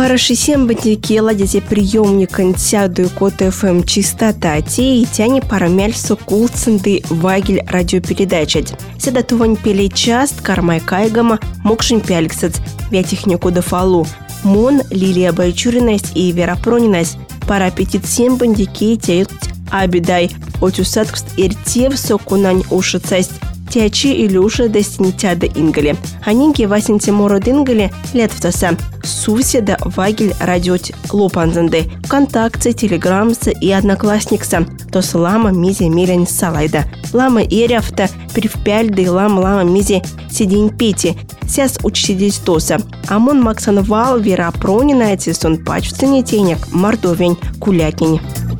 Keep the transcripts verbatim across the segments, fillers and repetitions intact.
Парашисем бандики ладите приемник сяду кот эф эм чистота те и тяни парамяльсу кулцинды вагель радиопередачать. Седатувань пели част кармай кайгама мокшин пяльцец вятехнику дофалу. Мон Лилия Байчуриность и Вера Прониность пара пятидесем бандики тяют абидай отюсаткст иртев сокунань ушицасть. Тячи Илюша достинитяда ингали. Анинки Васин Тимура дингали летвтаса. Суседа Вагель радиот лопанзанды. Вконтакте, Телеграмса и Одноклассникса. То с лама мизи милянь салайда. Лама иряфта привпяльды лам лама мизи сидень пети. Сяс учтидись тоса. Амон Максан Вал Вера Пронина сон пач в цене тенек мордовень кулякинь.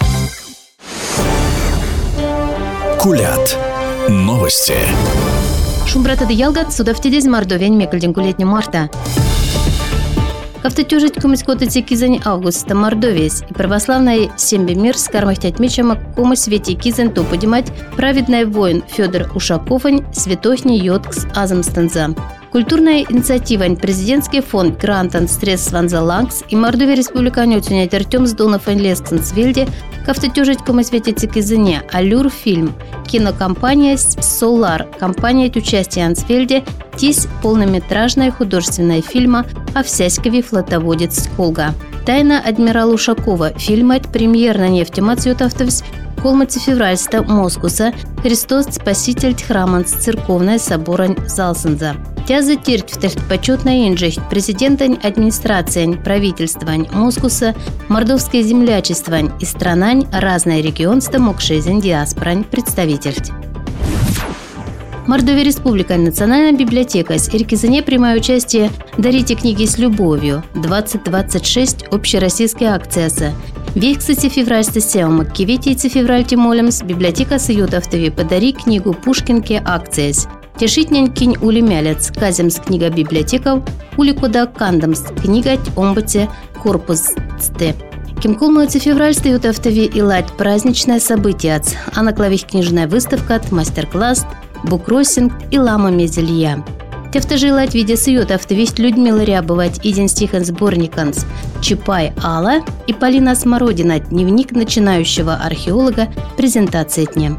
Кулят. Новости. Шумбрата ялгат судавтидез мордовень мекальдинкулетня марта. Кавтатюжить кумискоты кизань августа мордовец и православная семья мир с кармахтять мечама кому свете кизань то поднимать праведный воин Федор Ушаковань святохни йоткс азамстанза. Культурная инициатива президентский фонд Грантан средств Ванзалангс и Мордовия республиканю тюнять Артем Сдонов и Лескансвельде кавтатюжить кому свете кизане Алюр фильм кинокомпания Солар компания участия Ансвельде тись полнометражная художественная фильма о всяськове флотоводец Колга. Тайна адмирала Ушакова фильмать премьерна нефтемацию тавтовсь колмати февральста Москуса Христос Спаситель Тхраманс церковная соборань Залсенза. Тяза тирть в почетной инжесть президентань администрацией правительствовань Москуса мордовское землячествовань и странань разной регионста мокшезен диаспорань представительств. Мордовия Республика Национальная библиотека с Иркизане принимает участие «Дарите книги с любовью» двадцать двадцать шесть общероссийская акция. Век, кстати, февраль стасеум, кивитейцы февраль тимолемс, библиотека Саютовтови «Подари книгу Пушкинке» акциес. Тешитнянь кинь ули мялец, каземс книга библиотеков, ули кода кандамс, книга омбате корпус сте. Кимкулмуется февраль Саютовтови и лать праздничное событие, а на клавих книжная выставка, мастер-класс, букросинг и лама мезелья. Тефтажи лать виде Саютовтовисть Людмила Рябовать иден стихан сборниканс Чапай Алла и Полина Смородина дневник начинающего археолога презентация дня.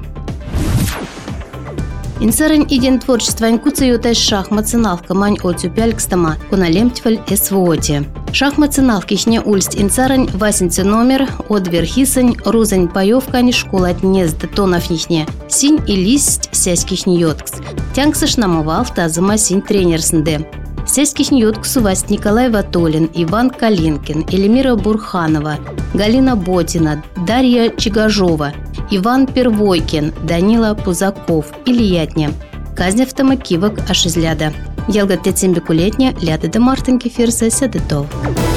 Инсарань иден творчество инкуца ютай шахмат сыналка мань отю пялькстама куналемтьфаль эсвоте. Шахмат сыналкишне ульсть инсарань васенце номер от верхисань рузань паевкань школа отнезд тоновнихне синь и листь сяськишне йоткс. Тянксаш намывал тазыма синь тренерснде. Сяськишне йотксу васть Николай Ватолин, Иван Калинкин, Эльмира Бурханова, Галина Ботина, Дарья Чигажова, Иван Первойкин, Данила Пузаков, Ильятня. Казня автомакивок ашизляда. Ялгат тецембекулетня, ляда да мартынки фирса сядетов.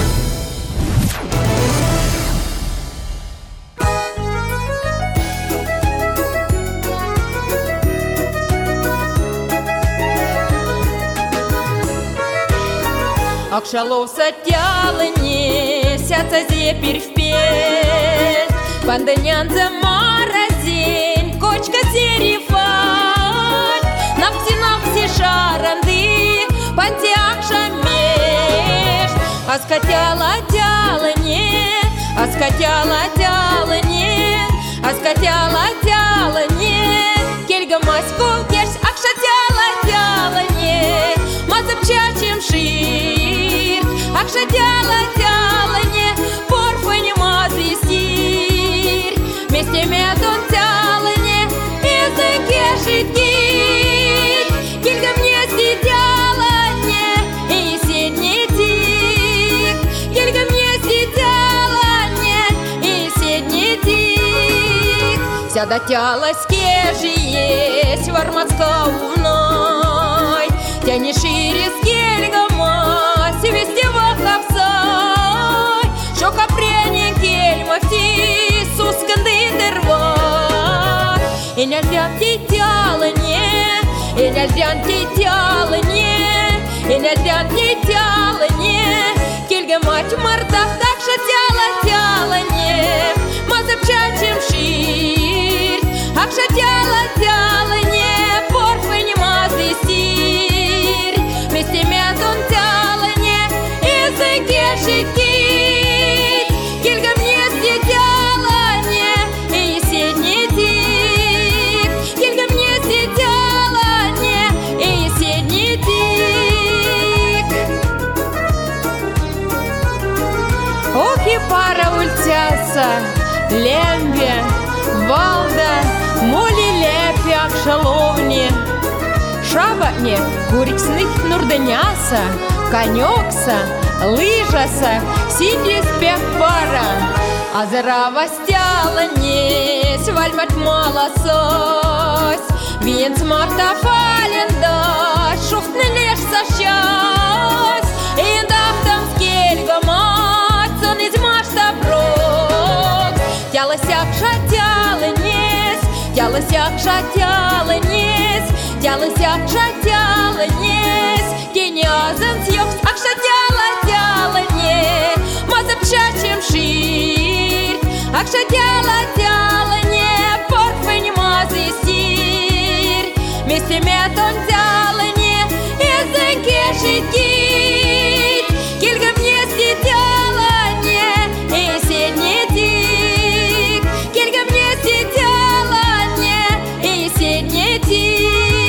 Акшалов сатялыне, сяца зепер впеть, панданянца маразень, кочка серифать, напти-напти шаранды, панти акшамеш, аскатяла тялыне, аскатяла тялыне, аскатяла тялыне, кельга маську кеш, акшатяла тялыне, мазапчачем ши. Акша тяла тяла не порфань мазистир, вместе медон тяла не языке жидкий, кильга мне сидяла не и седни тик, кильга мне сидяла не и седни тик, сяда тяла скежи есть вармацка умной, тяни шире скельга вести вахавсай, шока пряник кельмафти, сусканды дерва. И нельзя тетяла не, и нельзя тетяла не, и нельзя тетяла не, кельга мать мордах так шатяла тяла не, мазапчачем шир, акшатяла тяла не, порфань мазистир, вместе медон тяла не, языке жидкий. Аса, Лембе, Валда, Моли лепяк шаловни, Шабатне, Куриксных Нурданяса, Конёкса, Лыжаса, Сидис пара, Азарава стяланесь, Вальмат малосось, Винц марта фаленда, Шуфтны лишь сощась, Индавтам скельга мать, Сон из марта прок, Тяласяк шатяланесь, Тяласяк шатяланесь, Тяласяк шатяланесь, Кенязан съёкс, ах шатяла-тялане, Мазапчачем ширь, ах шатяла-тялане, Порфынь мазы сирь, Вместе метон тялане, Языке шитить, Кильга мне сидялане, И седни тик, Кильга мне сидялане, И седни тик.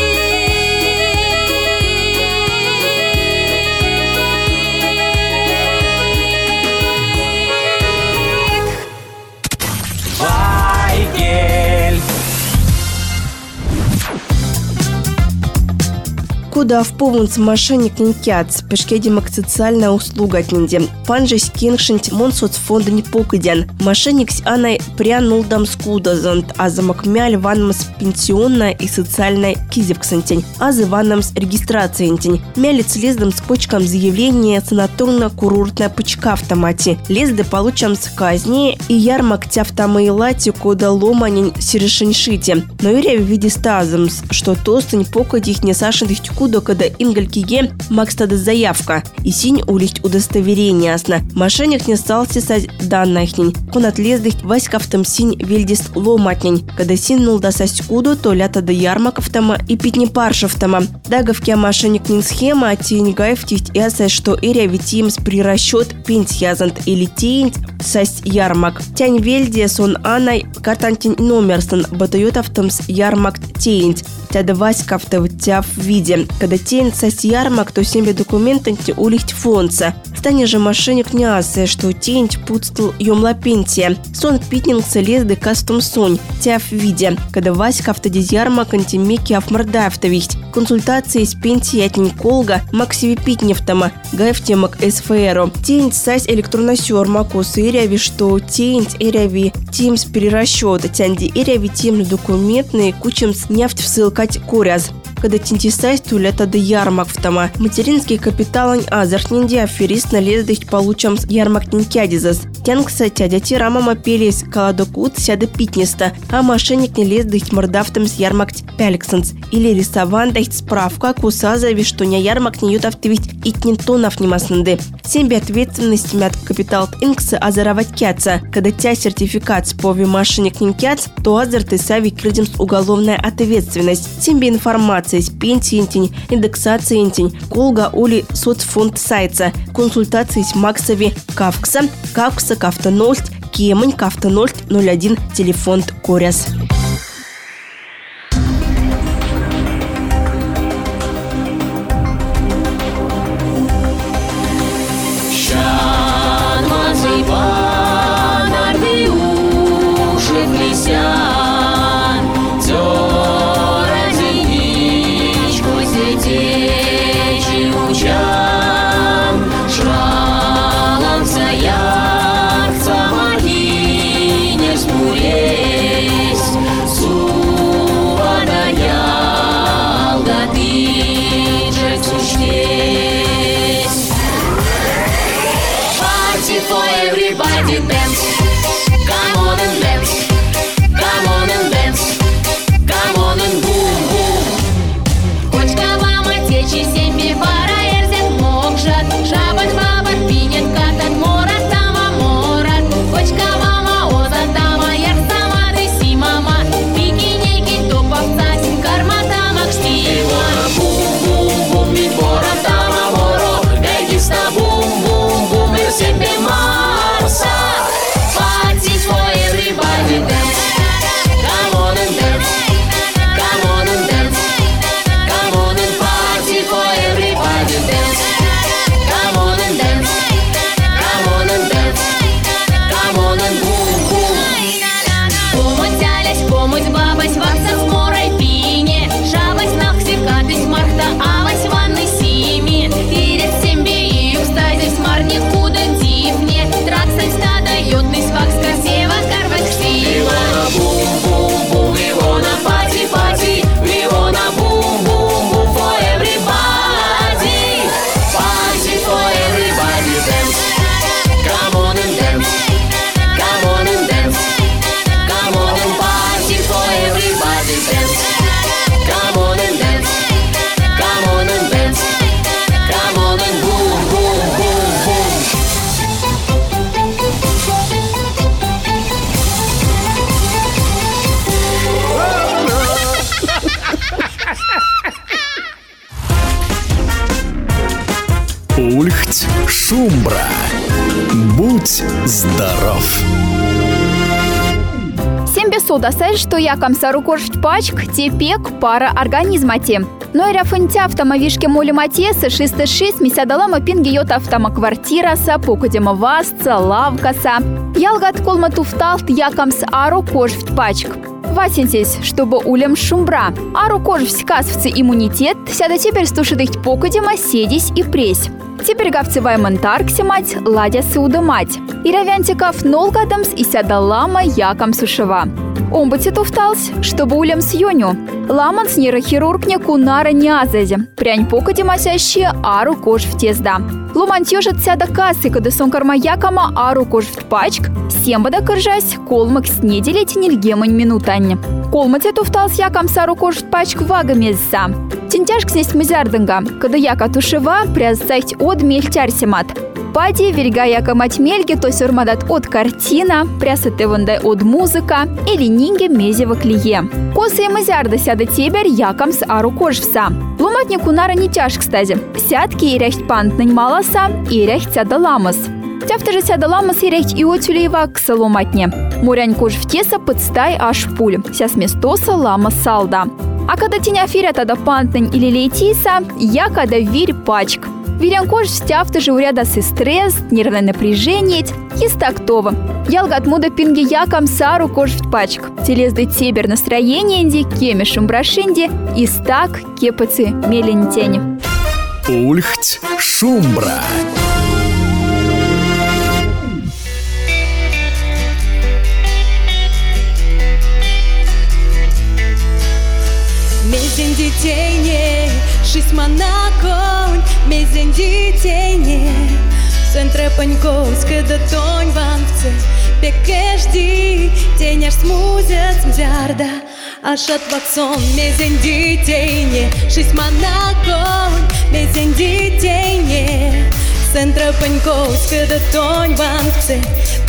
Куда в повнц мошенник нинкяц, пешкедимак социальная услуга от нинде. Панжись кингшинт мон соцфонд не покидян. Мошенник с анай прянул дам скудазант, а замок мяль ванмас пенсионная и социальная кизевксантень, а за ванмас регистрациентень. Мялец лездом с почкам заявление санаторно-курортная почка автомате. Лезды получам с казни и ярмак тяфтамаилати кода ломанень сирешеньшите. Но юря в виде стазамс, что тостань покадих не сашендых куда когда ингалькиге макстада заявка и синь улить удостоверение ясно. Мошенник не стал сисать даннахнень. Он отлездых васькавтам синь вельдист ломатнень. Когда синь нул досать куду, то лята до ярмаковтама и питни паршевтама. Дагавки мошенник нин схема, а тень гаев тихть ясай, что иря витимс при расчет пенсиязант или тень састь ярмак. Тянь вельди сон анай картантень номерсон батаютавтамс ярмак тень. Тяда васькавтав тя в виде. Когда тень састь ярмак, то себе документанти улихть фонца. Стане же мошенник не асы, что тень путстл ёмла пенсия. Сон питнингса лезды кастом сонь, тя в виде. Когда васькавта диз ярмак антимеки авмардаевтовихть. Консультации с пенсией от Николга Максиви Питневтама, Гаевтемак СФРу. Тень сась электроносер Макус Иряви, что тень Иряви Тимс перерасчета, тянди Иряви тем документные кучем нефть всылкать куряз. Когда тинтисайс тулята до ярмактама. Материнский капиталань азарт нинди аферист налездых получам ярмак нинкядизас. Тянгса тядя тирама мапелис каладокут сяда питнеста, а мошенник не лездых мордафтам с ярмак пяльксенс. Или рисовандах справка кусазави, что не ярмак не ютавтывить итнинтонов немаснанды. Семь ответственности мят капитал инкса азаровать кяца. Когда тя сертификат с пови мошенник нинкяц, то азарты сави крыдем с уголовная ответственность. Семь информация с пенсией, индексацией, колга оли соцфонд сайта, консультации с Максови Кавкса, Кавкса Кавта ноль, Кемань Кавта ноль ноль один, телефон Коряс. Шралам саяр, самахи не спулесь. Шумбра. Будь здоров. Семь бесуда сай, что якам сарукожить пачк, тепек пара организмати. Но и рафынтя автомовишки моли матесы шестьдесят шесть мисядалама пинги йот автомоквартираса, покудема васца, лавкаса. Ялгат колма туфталт якамс арукожить пачк. Васинтесь, чтобы улем шумбра. Арукожить касвцы иммунитет, сяда теперь стушидыть покудема седись и пресь. Теперь гавцевай монтаркси мать, ладя саудамать. И равянтиков нолгадамс и сяда лама якам сушева. Омбати туфталс, чтобы улем с юню. Ламанс нейрохирург не кунара нязази. Прянь покоди масящие ару кож в тезда. Ломантьёжат сяда кассы, когда сон карма якама ару кож в пачк. Сембада кыржась, колмак снедели тенельгемань минутань. Колмати туфталс якам сару кож в пачк вага мезса. Тентяшк снесть мазярдынга, когда яка тушева прязать от мельтярсимат. Пади вельга яка мать мельги, то сюрмадат от картина, прясаты вандай от музыка или нинге мезева клие. Косы и мазярда сяда тебер якам с ару кожвса. Ломатник унара не тяж, кстати. Сядки и ряхт пантнань маласа, и ряхт сяда ламас. Тяфта же сяда ламас и ряхт и отюлеева к саломатне. Мурянь кож в теса подстай аж пуль, ся сместоса лама салда. А когда теня фиря тада пантнань или лейтиса, я когда вирь пачк. Вирян кож стяфта же уряда си стресс, нервное напряжение, естактова. Ялгат муда пинги якам сару кож в пачк. Телезды тебер настроение инди, кемешем брашинди, истак кепацы мелентень. Ульхть шумбра. Мезен детей, шесть монакон, мезен детей, центре паньковска да тонь ванвце, пекешди, теняш смузят мзярда, ашат ваксон, мезен детей, шесть монакон, мезен детей, центре паньковска да тонь ванвце,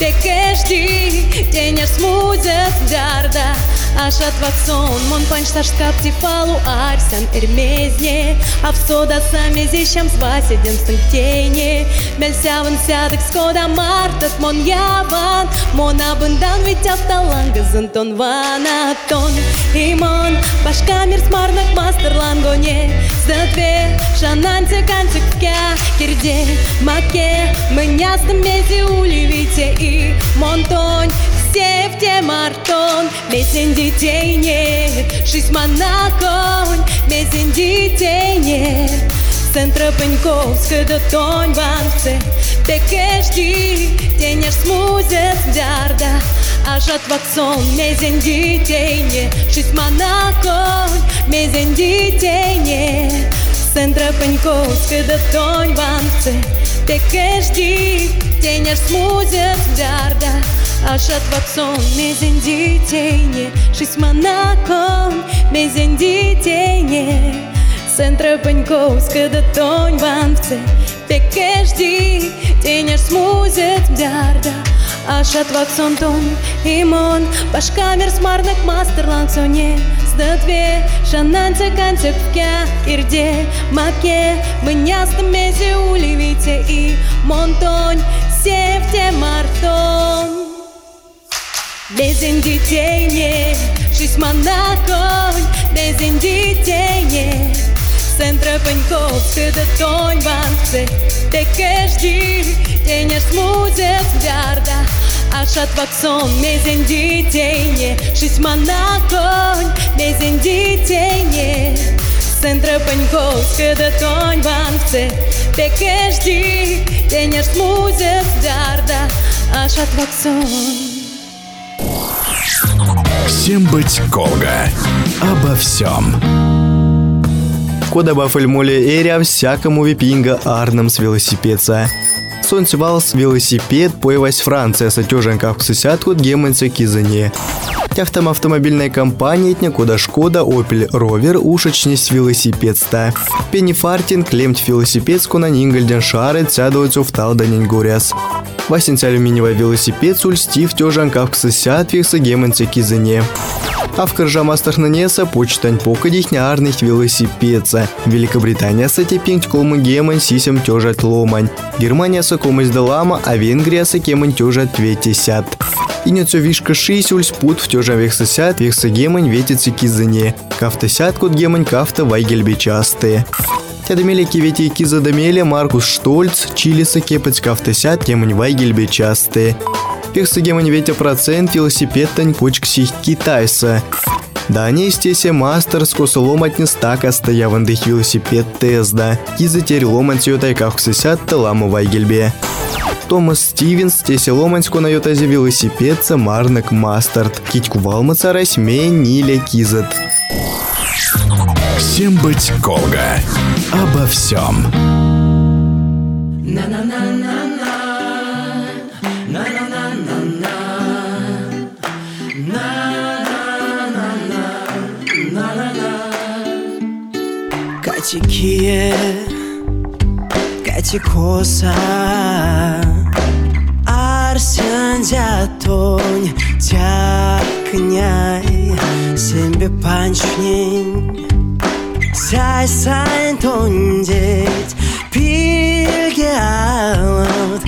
пекешди, теняш смузят мзярда. Ашат ваксон, мон панчташ капти фалу арсан эрмезне, а в сода сами зищам с васидем стынтене. Мельсяван сядок скода мартат мон яван, мон абындан ведь автоланга зантон ванатон. И мон башкамир смарнак мастер лангоне, за две шананцы канцик кя кирде маке, мы нястым мези уливите и монтонь. Севте мартон, мезен детей нет, шесть монакон, мезен детей нет. Центра Пеньковска да тонь ванце, пекешди, теняш смузет мзярда, ашат ваксон, мезен детей нет, шесть монакон, мезен детей нет. Центра Пеньковска да тонь ванце, пекешди, теняш смузет мзярда. Ашат ваксон, мезен детей, шесть монакон, мезен детей, центра Паньковска да тонь ванвце, пекешди, теняш смузет мзярда. Ашат ваксон тон, имон, башкамир смарнак мастер лансоне, сда две шананцы канцек кя ирде маке, мы нястым мези уливите и монтонь, севте мартон. Мезен детей нет, шесть монакон, мезен детей нет. Центра Паньковска да тонь ванце, пекешди, теняш смузет мзярда. Ашат ваксон, мезен детей нет, шесть монакон, мезен детей нет. Центра Паньковска да тонь ванце, пекешди, теняш смузет мзярда. Ашат ваксон. Всем быть Колга. Обо всем. Кода бафельмоле эря всякому випинга арном с велосипедца. Сонцевалс велосипед появась Франция с отёженках к сосятку гемонце кизане. Тяхтам автомобильной компании куда Шкода Opel Rover ушечнись велосипедста. Пенифартинг лемть велосипедску на нингальден шары цядуется в талданин гуряс. Васенцы алюминиевый велосипед сульстив тёженках к сосятвих с гемонце кизане. А в Кржамастахнанеса почтань покадих неарных велосипедца. Великобритания сатепинг колмы гемон сисем тёжат ломань. Германия сакомась далама, а Венгрия сакемон тёжат ветисят. Инецо вишка шись ульспут в тёжа вехсасят вехса гемон ветицы кизане. Кафта сят кот гемон кафта вайгельбечасты. Тядамеля кивети кизадамеля Маркус Штольц, Чилиса кепать кафта сят гемон вайгельбечасты. Вехса гемон ветя процент велосипед тань почксих китайса. Да не стесе мастер с косоломать стака стоявандых велосипед Тезда. Кизатери ломать сётай кахсасят таламу вайгельбе. Томас Стивенс стесе ломаньско на йотазе велосипедца Марнак Мастерт. Китьку валмацарась мен ниле кизат. Всем быть Колга. Обо всем. Катикие, катикоса, арсен дятонь, тякняй, сембе панчнень, сяй сайн тондеть, пильге алот,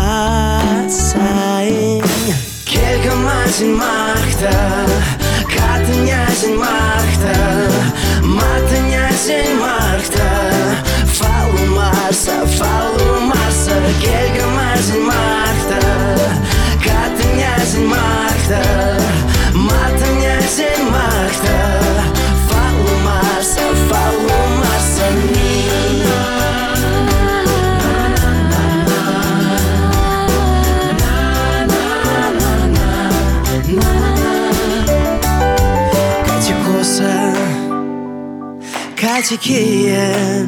асайн. Келька мазин махта, катынязин махта, матынязин махта, фалу марса, фалу марса, келька мазин махта, катынязин махта, матынязин махта, фалу марса, фалу марса, мина. Катикие,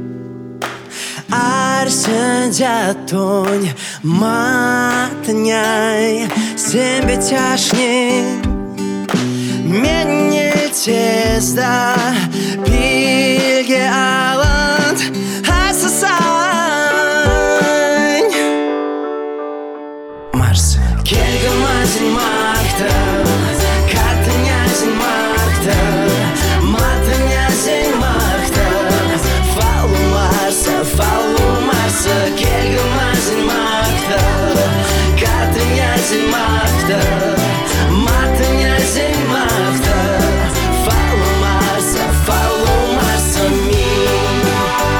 арсен дятонь, матняй, сембе тяшни, менне тезда, пильге аланд, асасань. Марс, кельга мазин махта, катынязин махта, матынязин махта, фалу марса, фалу марса, кельга мазин махта, катынязин махта, матынязин махта, фалу марса, фалу марса, мин.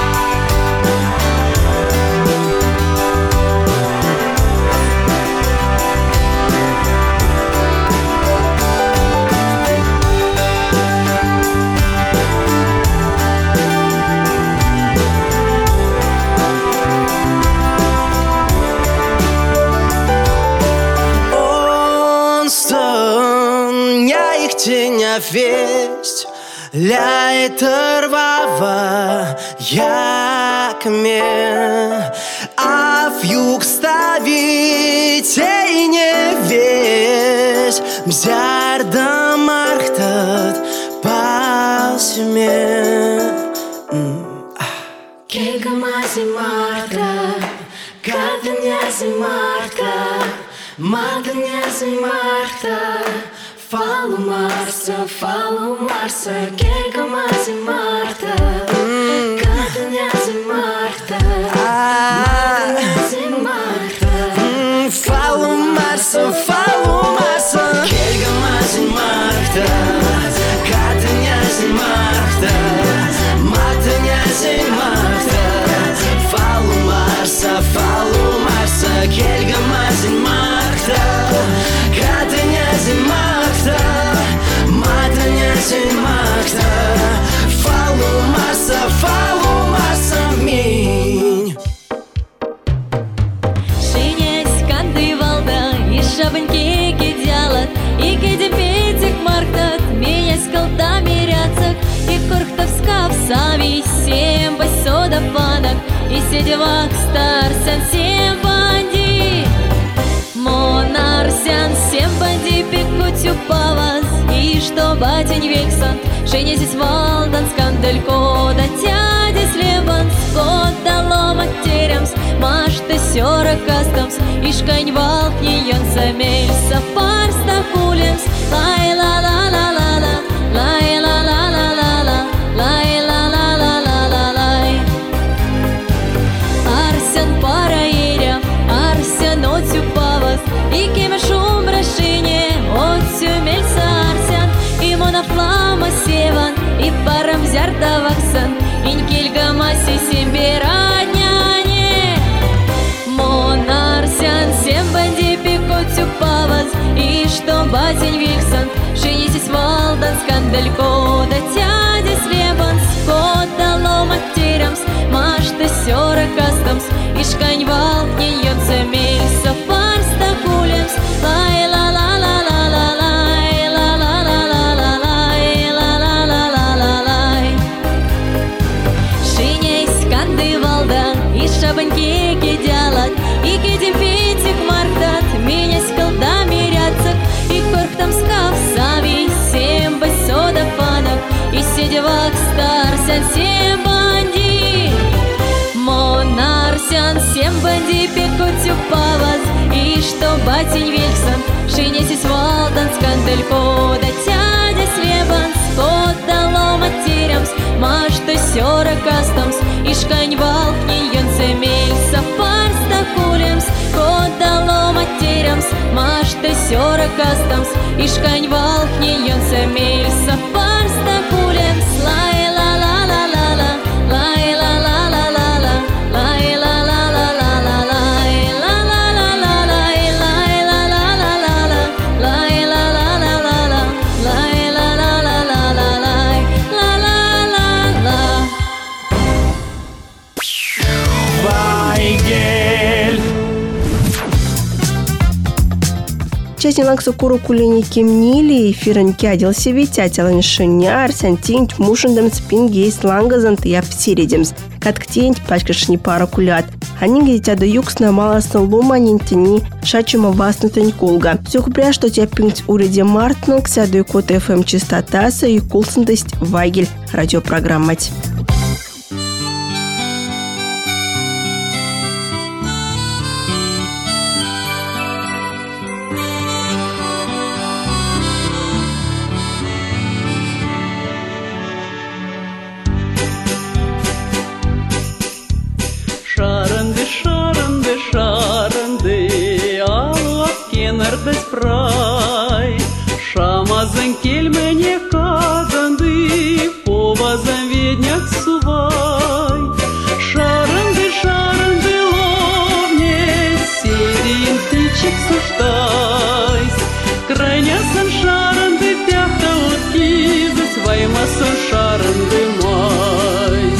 Теня весть ляет рвава якме, а в юг ставить и не весь мзярда мархтат пасме. Кельга мази марта, катанязи марта, матанязи марта. Фалу марса, фалу марса, келька мази марта, катанязи марта, матанязи марта. Фалу марса, фалу марса, келька мази марта, катанязи марта, матанязи марта. Фалу марса, фалу марса, келька мази марта, катанязи марта, матанязи марта. Фалу марса, фалу марса, минь. Шинясь канды валда, и шабаньки кидялат, и кидипетик марктат, менясь колдами ряцак, и корхтовскав сави, семь басода панак, и седевак старсен, семь банди. Монарсян, семь банди пекутю павас, и что батень вексан, женезись валдан скандалько, да тядя слебан, скот дало матерямс, маш ты сёра кастамс, ишкань валкни ён самельса парста кулемс, лай ла ла ла ла ла, лай ла ла ла ла ла, лай ла ла ла ла ла лай. Арсен параиря, арсен отсю павас, и кеме шум брашине, отсю мельса арсен, и мона флама севан, и парам зярта ваксан, инь кельга маси себе радняне. Мон арсен сем банди пикотсю павас, и что батень виксан, шинитесь валдан скандалько, да тядис лебанс, кода лома терамс, машта сёра кастамс, ишкань валкни ён самельса парста кулемс, лай ла ла ла ла ла лай, ла ла ла ла ла лай, ла ла ла ла ла лай. Шиней сканды валда, и шабаньки кидялат, и кидим питик мартат, меня скалда мирятся, и корк там скав сави, семь басода панок, и седевак старсян семь банди. Монарсян семь банди пекутю павас, и что батень вельсан, шинесись валдан скандалько, да тядя слебанс, кода лома терамс, машта сёра кастамс, ишкань валкни ён семельса парста кулемс, кода лома терамс, машта сёра кастамс, ишкань валкни ён семельса парста кулемс, лай ла ла ла ла ла, лай ла ла ла ла ла, лай ла ла ла ла ла лай, ла ла ла ла лай, лай ла ла ла ла ла, лай ла ла ла ла ла, лай ла ла ла ла ла лай, ла ла ла ла. Вайгель. Часть лаксукуру кулини кемнили, эфирен кядил себе тятелан шиняр, сантинт, мушендем спингейс лангазант и апсиридемс, катктинт, пачкашни пара кулят. Они где-то до юксна малосна лума нинтини, шачума васна тоньколга. Все купря, что тебя пинkt уреди мартнул, ксяду и кот эф эм чистотаса и кулсантость Вайгель радиопрограммать. Шаранды, шаранды, шаранды, аллах кенардас прай. Шамазан кельмене казанды, повазан ведняк сувай. Шаранды, шаранды, ловне, серин тычек суштайс. Крайнясан шаранды, пяхта уткизас, ваймасан шаранды майс.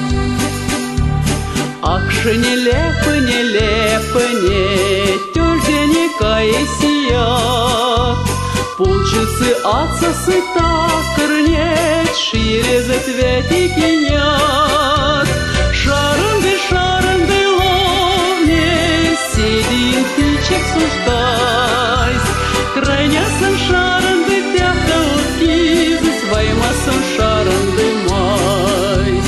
Акши нелепо, нелепо, не тюльдени каесияк. Пулчицы отсосы такрнет, шире затветики нет. Шаранды, шаранды, ловне, седин тычек суштайс. Крайнясан шаранды, пяхта уткизы, сваймасан шаранды майс.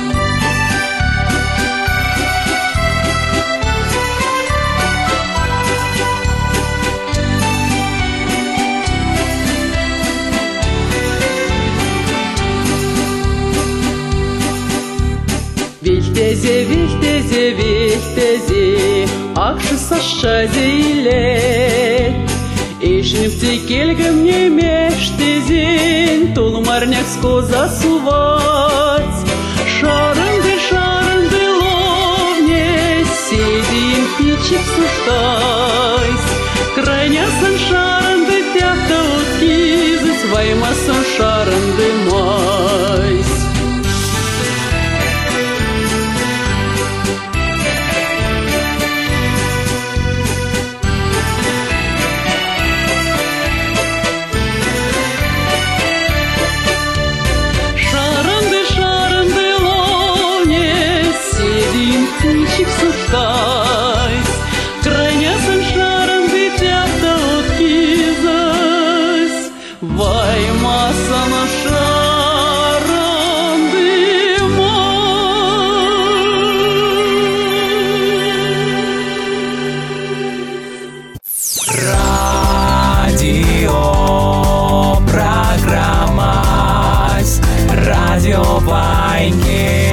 Вихтезе, вихтезе, вихтезе, акши сашазе илет. Ишневте кельгам не мештезен, тулмарняк скоза сувать. Шаранды, шаранды, ловне, седин пичек суштайс. Крайнясан шаранды, пяхта уткизы, сваймасан шаранды майс. Шаранды, шаранды, радио Вайнки.